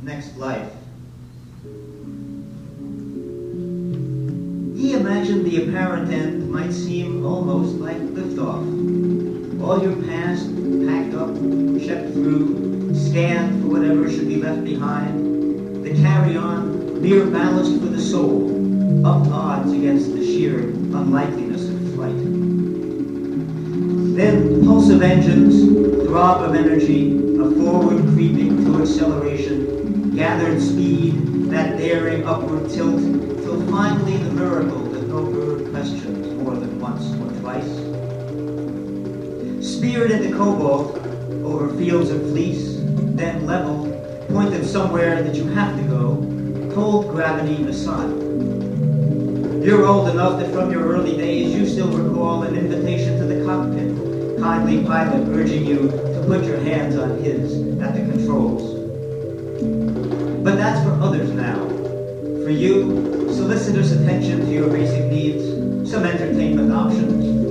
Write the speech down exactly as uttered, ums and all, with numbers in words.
next life. He imagined the apparent end might seem almost like liftoff. All your past packed up, checked through, scanned for whatever should be left behind. The carry-on, mere ballast for the soul, up odds against the sheer unlikeliness of flight. Then pulse of engines, throb of energy, a forward creeping to acceleration, gathered speed, that daring upward tilt, till finally the miracle that no bird questions more than once or twice. Speared into cobalt, over fields of fleece, then level, pointed somewhere that you have to go, cold gravity aside. You're old enough that from your early days you still recall an invitation to the cockpit, kindly pilot urging you to put your hands on his at the controls. But that's for others now. For you, solicitous attention to your basic needs, some entertainment options,